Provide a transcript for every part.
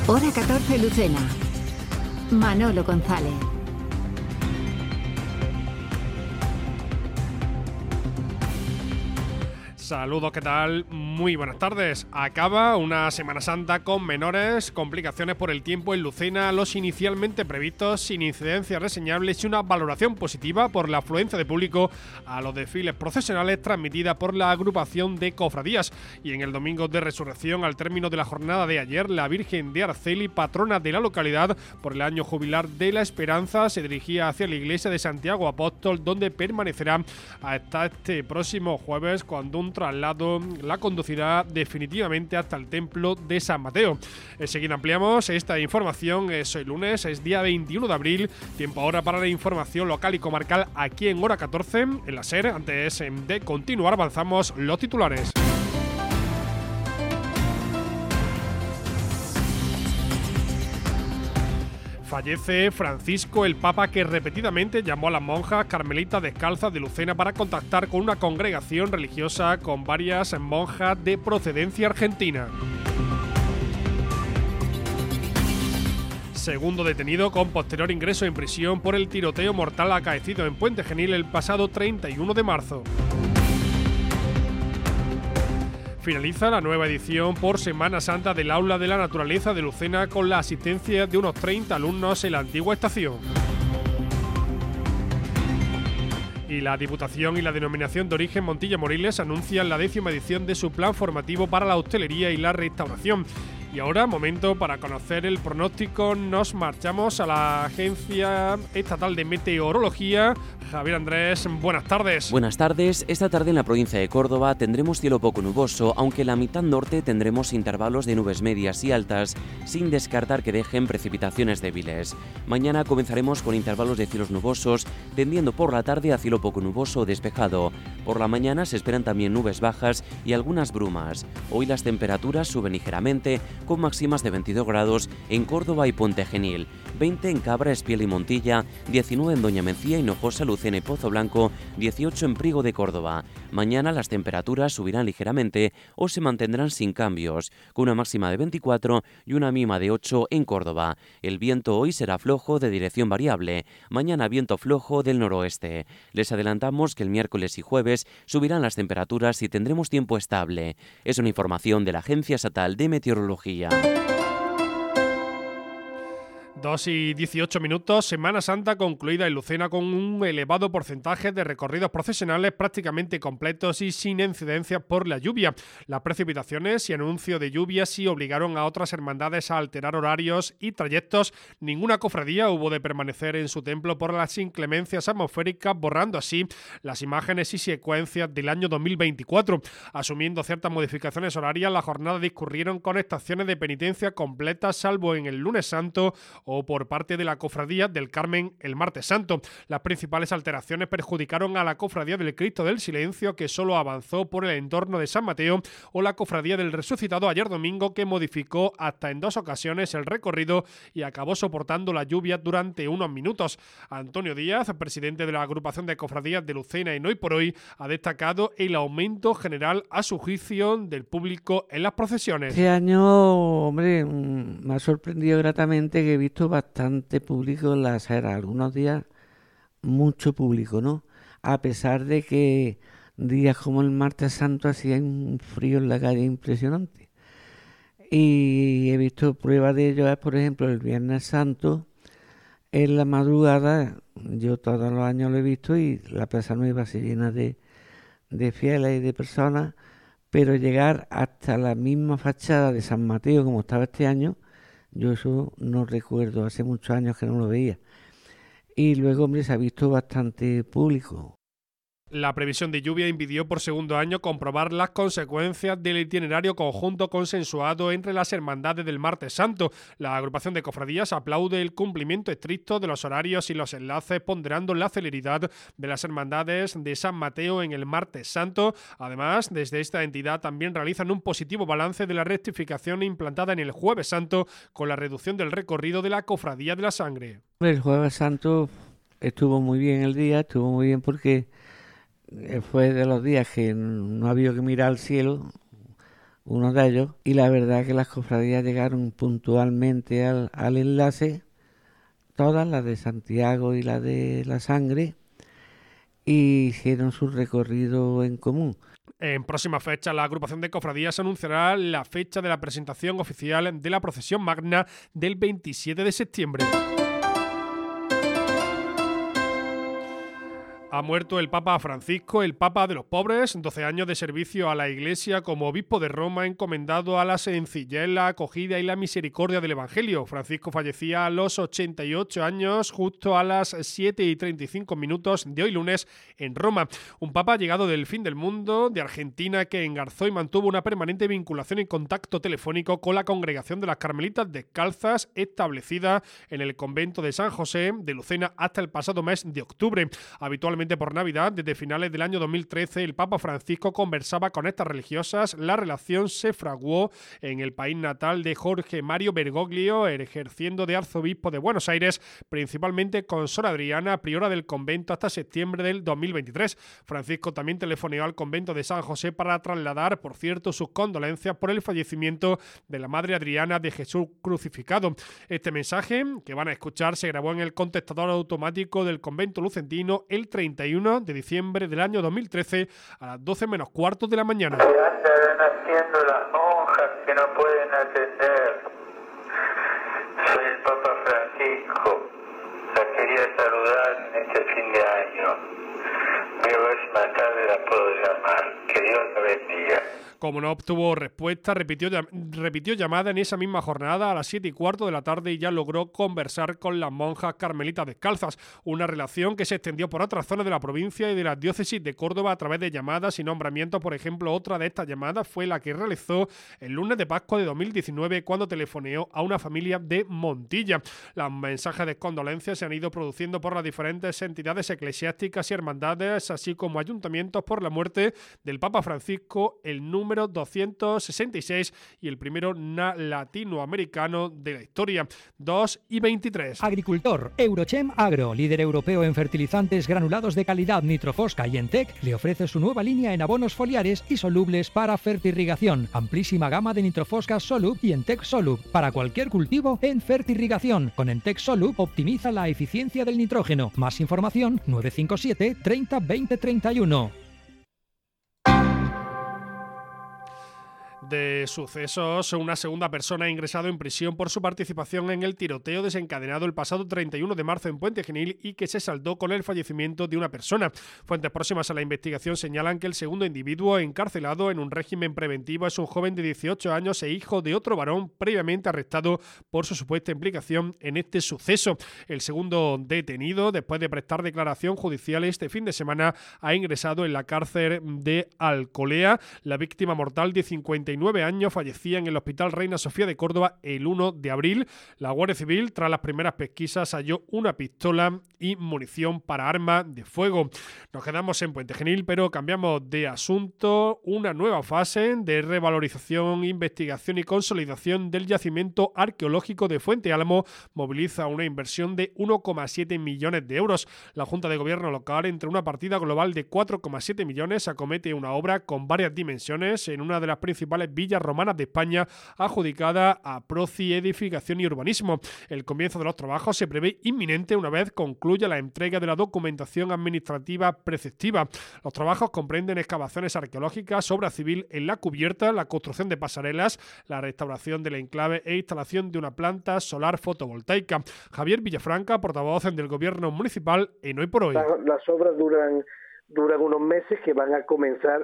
Hora 14 Lucena. Manolo González. Saludos, ¿qué tal? Muy buenas tardes. Acaba una Semana Santa con menores complicaciones por el tiempo en Lucena, los inicialmente previstos sin incidencias reseñables y una valoración positiva por la afluencia de público a los desfiles procesionales transmitida por la agrupación de cofradías. Y en el domingo de Resurrección, al término de la jornada de ayer, la Virgen de Arceli, patrona de la localidad por el año jubilar de la Esperanza, se dirigía hacia la iglesia de Santiago Apóstol, donde permanecerá hasta este próximo jueves, cuando un traslado la conducirá definitivamente hasta el templo de San Mateo. Enseguida ampliamos esta información. Es hoy lunes, es día 21 de abril, tiempo ahora para la información local y comarcal aquí en Hora 14, en la SER. Antes de continuar, avanzamos los titulares. Fallece Francisco, el Papa que repetidamente llamó a las monjas carmelitas descalzas de Lucena para contactar con una congregación religiosa con varias monjas de procedencia argentina. Segundo detenido con posterior ingreso en prisión por el tiroteo mortal acaecido en Puente Genil el pasado 31 de marzo. Finaliza la nueva edición por Semana Santa del Aula de la Naturaleza de Lucena con la asistencia de unos 30 alumnos en la antigua estación. Y la Diputación y la Denominación de Origen Montilla Moriles anuncian la 10ª edición de su plan formativo para la hostelería y la restauración. Y ahora, momento para conocer el pronóstico. Nos marchamos a la Agencia Estatal de Meteorología. Javier Andrés, buenas tardes. Buenas tardes. Esta tarde en la provincia de Córdoba tendremos cielo poco nuboso, aunque en la mitad norte tendremos intervalos de nubes medias y altas, sin descartar que dejen precipitaciones débiles. Mañana comenzaremos con intervalos de cielos nubosos, tendiendo por la tarde a cielo poco nuboso o despejado. Por la mañana se esperan también nubes bajas y algunas brumas. Hoy las temperaturas suben ligeramente, con máximas de 22 grados en Córdoba y Puente Genil, 20 en Cabra, Espiel y Montilla, 19 en Doña Mencía, Hinojosa, Lucena y Pozo Blanco, 18 en Priego de Córdoba. Mañana las temperaturas subirán ligeramente o se mantendrán sin cambios, con una máxima de 24 y una mínima de 8 en Córdoba. El viento hoy será flojo de dirección variable, mañana viento flojo del noroeste. Les adelantamos que el miércoles y jueves subirán las temperaturas y tendremos tiempo estable. Es una información de la Agencia Estatal de Meteorología. 2:18, Semana Santa concluida en Lucena con un elevado porcentaje de recorridos procesionales prácticamente completos y sin incidencias por la lluvia. Las precipitaciones y anuncio de lluvia sí obligaron a otras hermandades a alterar horarios y trayectos. Ninguna cofradía hubo de permanecer en su templo por las inclemencias atmosféricas, borrando así las imágenes y secuencias del año 2024. Asumiendo ciertas modificaciones horarias, la jornada discurrieron con estaciones de penitencia completas, salvo en el lunes santo o por parte de la Cofradía del Carmen el martes santo. Las principales alteraciones perjudicaron a la Cofradía del Cristo del Silencio, que solo avanzó por el entorno de San Mateo, o la Cofradía del Resucitado ayer domingo, que modificó hasta en 2 ocasiones el recorrido y acabó soportando la lluvia durante unos minutos. Antonio Díaz, presidente de la agrupación de cofradías de Lucena en Hoy por Hoy, ha destacado el aumento general, a su juicio, del público en las procesiones. Este año, hombre, me ha sorprendido gratamente que he visto bastante público en la acera. Algunos días mucho público, ¿no? A pesar de que días como el martes santo hacía un frío en la calle impresionante. Y he visto pruebas de ello, por ejemplo, el viernes santo, en la madrugada, yo todos los años lo he visto y la Plaza Nueva se llena de fieles y de personas, pero llegar hasta la misma fachada de San Mateo como estaba este año, yo eso no recuerdo, hace muchos años que no lo veía. Y luego, hombre, se ha visto bastante público. La previsión de lluvia impidió por segundo año comprobar las consecuencias del itinerario conjunto consensuado entre las hermandades del Martes Santo. La agrupación de cofradías aplaude el cumplimiento estricto de los horarios y los enlaces, ponderando la celeridad de las hermandades de San Mateo en el Martes Santo. Además, desde esta entidad también realizan un positivo balance de la rectificación implantada en el Jueves Santo con la reducción del recorrido de la Cofradía de la Sangre. El Jueves Santo estuvo muy bien el día, estuvo muy bien porque fue de los días que no había que mirar al cielo, uno de ellos, y la verdad que las cofradías llegaron puntualmente al enlace, todas, las de Santiago y la de la Sangre, y hicieron su recorrido en común. En próximas fechas, la agrupación de cofradías anunciará la fecha de la presentación oficial de la procesión magna del 27 de septiembre. Ha muerto el Papa Francisco, el Papa de los pobres, 12 años de servicio a la Iglesia como obispo de Roma, encomendado a la sencillez, la acogida y la misericordia del Evangelio. Francisco fallecía a los 88 años, justo a las 7:35 de hoy lunes en Roma. Un Papa llegado del fin del mundo, de Argentina, que engarzó y mantuvo una permanente vinculación y contacto telefónico con la congregación de las Carmelitas Descalzas, establecida en el convento de San José de Lucena hasta el pasado mes de octubre. Habitualmente por Navidad, desde finales del año 2013, el Papa Francisco conversaba con estas religiosas. La relación se fraguó en el país natal de Jorge Mario Bergoglio, ejerciendo de arzobispo de Buenos Aires, principalmente con Sor Adriana, priora del convento, hasta septiembre del 2023. Francisco también telefoneó al convento de San José para trasladar, por cierto, sus condolencias por el fallecimiento de la Madre Adriana de Jesús crucificado. Este mensaje, que van a escuchar, se grabó en el contestador automático del convento lucentino el 31 de diciembre del año 2013 a las 12 menos cuarto de la mañana. Se andan haciendo las monjas que no pueden atender. Soy el Papa Francisco. La quería saludar en este fin de año. Voy a ver si más tarde la puedo llamar. Que Dios la bendiga. Como no obtuvo respuesta, repitió llamada en esa misma jornada a las 7:15 de la tarde y ya logró conversar con las monjas carmelitas descalzas. Una relación que se extendió por otras zonas de la provincia y de la diócesis de Córdoba a través de llamadas y nombramientos. Por ejemplo, otra de estas llamadas fue la que realizó el lunes de Pascua de 2019 cuando telefoneó a una familia de Montilla. Los mensajes de condolencia se han ido produciendo por las diferentes entidades eclesiásticas y hermandades, así como ayuntamientos, por la muerte del Papa Francisco, el número 266 y el primero latinoamericano de la historia, 2 y 23. Agricultor. Eurochem Agro, líder europeo en fertilizantes granulados de calidad Nitrofosca y Entec, le ofrece su nueva línea en abonos foliares y solubles para fertirrigación. Amplísima gama de Nitrofosca Solub y Entec Solub para cualquier cultivo en fertirrigación. Con Entec Solub optimiza la eficiencia del nitrógeno. Más información 957 30 20 31. De sucesos, una segunda persona ha ingresado en prisión por su participación en el tiroteo desencadenado el pasado 31 de marzo en Puente Genil y que se saldó con el fallecimiento de una persona. Fuentes próximas a la investigación señalan que el segundo individuo encarcelado en un régimen preventivo es un joven de 18 años e hijo de otro varón previamente arrestado por su supuesta implicación en este suceso. El segundo detenido, después de prestar declaración judicial este fin de semana, ha ingresado en la cárcel de Alcolea. La víctima mortal de 59 años fallecía en el Hospital Reina Sofía de Córdoba el 1 de abril. La Guardia Civil, tras las primeras pesquisas, halló una pistola y munición para arma de fuego. Nos quedamos en Puente Genil, pero cambiamos de asunto. Una nueva fase de revalorización, investigación y consolidación del yacimiento arqueológico de Fuente Álamo moviliza una inversión de 1,7 millones de euros. La Junta de Gobierno local, entre una partida global de 4,7 millones, acomete una obra con varias dimensiones en una de las principales villas romanas de España, adjudicada a Proci Edificación y Urbanismo. El comienzo de los trabajos se prevé inminente una vez concluya la entrega de la documentación administrativa preceptiva. Los trabajos comprenden excavaciones arqueológicas, obra civil en la cubierta, la construcción de pasarelas, la restauración del enclave e instalación de una planta solar fotovoltaica. Javier Villafranca, portavoz del Gobierno municipal en Hoy por Hoy. Las obras duran unos meses que van a comenzar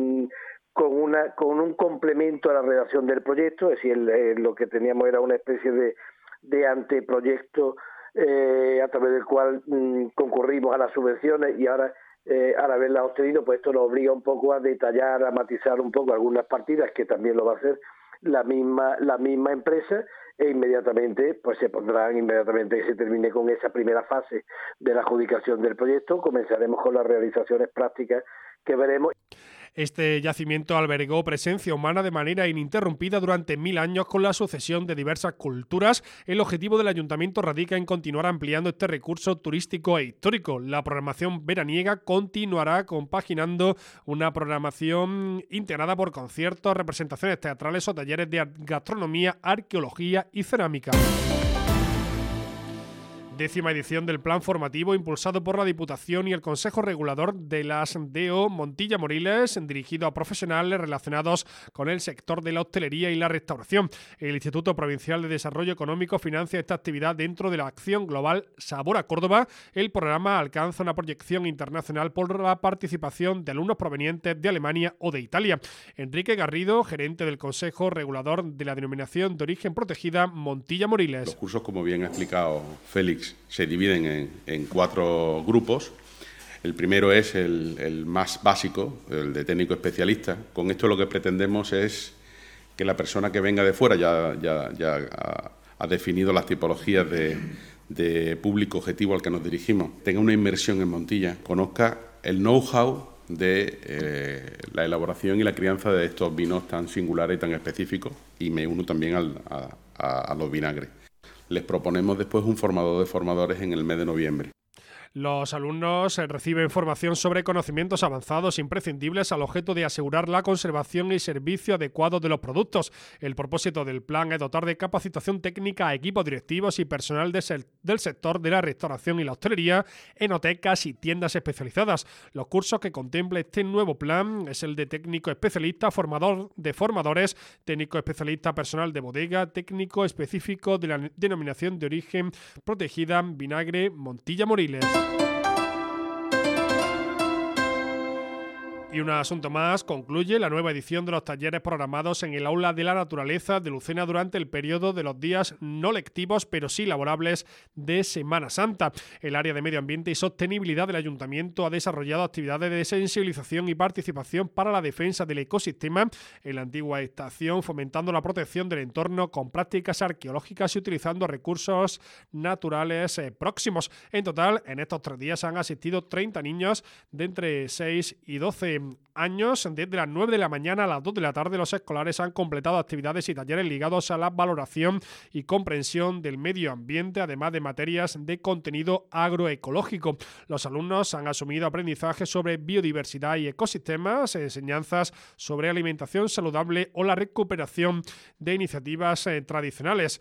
con un complemento a la redacción del proyecto, es decir, lo que teníamos era una especie de anteproyecto a través del cual concurrimos a las subvenciones y ahora al haberlas obtenido, pues esto nos obliga un poco a detallar, a matizar un poco algunas partidas, que también lo va a hacer la misma empresa, e inmediatamente que se termine con esa primera fase de la adjudicación del proyecto, comenzaremos con las realizaciones prácticas que veremos. Este yacimiento albergó presencia humana de manera ininterrumpida durante 1000 años con la sucesión de diversas culturas. El objetivo del ayuntamiento radica en continuar ampliando este recurso turístico e histórico. La programación veraniega continuará compaginando una programación integrada por conciertos, representaciones teatrales o talleres de gastronomía, arqueología y cerámica. 10ª edición del plan formativo impulsado por la Diputación y el Consejo Regulador de las DO Montilla Moriles, dirigido a profesionales relacionados con el sector de la hostelería y la restauración. El Instituto Provincial de Desarrollo Económico financia esta actividad dentro de la acción global Sabor a Córdoba. El programa alcanza una proyección internacional por la participación de alumnos provenientes de Alemania o de Italia. Enrique Garrido, gerente del Consejo Regulador de la Denominación de Origen Protegida Montilla Moriles. Los cursos, como bien ha explicado Félix, se dividen en 4 grupos. El primero es el más básico, el de técnico especialista. Con esto lo que pretendemos es que la persona que venga de fuera ya ha definido las tipologías de público objetivo al que nos dirigimos, tenga una inmersión en Montilla, conozca el know-how de la elaboración y la crianza de estos vinos tan singulares y tan específicos, y me uno también a los vinagres. Les proponemos después un formador de formadores en el mes de noviembre. Los alumnos reciben formación sobre conocimientos avanzados imprescindibles al objeto de asegurar la conservación y servicio adecuado de los productos. El propósito del plan es dotar de capacitación técnica a equipos directivos y personal del sector de la restauración y la hostelería, enotecas y tiendas especializadas. Los cursos que contempla este nuevo plan es el de técnico especialista, formador de formadores, técnico especialista personal de bodega, técnico específico de la denominación de origen protegida vinagre Montilla Moriles. Y un asunto más, concluye la nueva edición de los talleres programados en el Aula de la Naturaleza de Lucena durante el periodo de los días no lectivos, pero sí laborables de Semana Santa. El área de Medio Ambiente y Sostenibilidad del Ayuntamiento ha desarrollado actividades de sensibilización y participación para la defensa del ecosistema en la antigua estación, fomentando la protección del entorno con prácticas arqueológicas y utilizando recursos naturales próximos. En total, en estos 3 días han asistido 30 niños de entre 6 y 12 años. Desde las 9 de la mañana a las 2 de la tarde, los escolares han completado actividades y talleres ligados a la valoración y comprensión del medio ambiente, además de materias de contenido agroecológico. Los alumnos han asumido aprendizaje sobre biodiversidad y ecosistemas, enseñanzas sobre alimentación saludable o la recuperación de iniciativas tradicionales.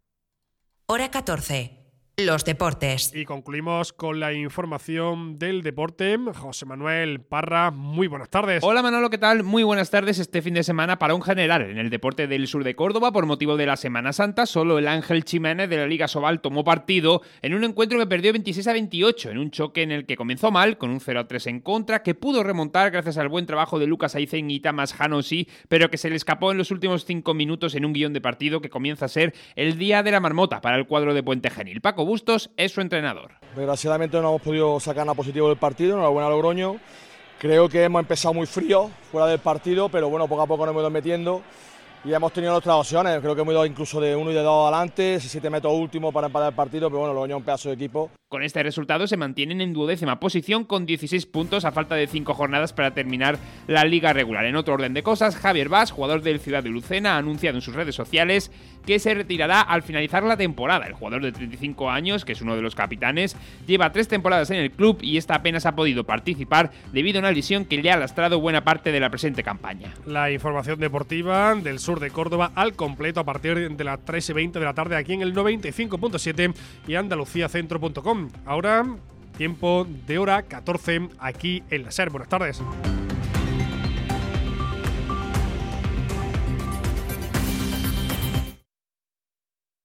Hora 14. Los deportes. Y concluimos con la información del deporte. José Manuel Parra, muy buenas tardes. Hola Manolo, ¿qué tal? Muy buenas tardes. Este fin de semana parón general en el deporte del sur de Córdoba por motivo de la Semana Santa. Solo el Ángel Ximénez de la Liga Sobal tomó partido en un encuentro que perdió 26-28 en un choque en el que comenzó mal, con un 0-3 en contra, que pudo remontar gracias al buen trabajo de Lucas Aicén y Tamas Hanosi, pero que se le escapó en los últimos 5 minutos en un guión de partido que comienza a ser el día de la marmota para el cuadro de Puente Genil. Paco Bustos es su entrenador. Desgraciadamente no hemos podido sacar nada positivo del partido, enhorabuena a Logroño. Creo que hemos empezado muy frío fuera del partido, pero bueno, poco a poco nos hemos ido metiendo y hemos tenido nuestras opciones. Creo que hemos ido incluso de 1 y de 2 adelante, 7 metros últimos para empatar el partido, pero bueno, Logroño es un pedazo de equipo. Con este resultado se mantienen en 12ª posición con 16 puntos a falta de 5 jornadas para terminar la liga regular. En otro orden de cosas, Javier Bas, jugador del Ciudad de Lucena, ha anunciado en sus redes sociales que se retirará al finalizar la temporada. El jugador de 35 años, que es uno de los capitanes, lleva 3 temporadas en el club y esta apenas ha podido participar debido a una lesión que le ha lastrado buena parte de la presente campaña. La información deportiva del sur de Córdoba al completo a partir de las 3:20 de la tarde aquí en el 95.7 y andaluciacentro.com. Ahora, tiempo de hora 14 aquí en la SER. Buenas tardes.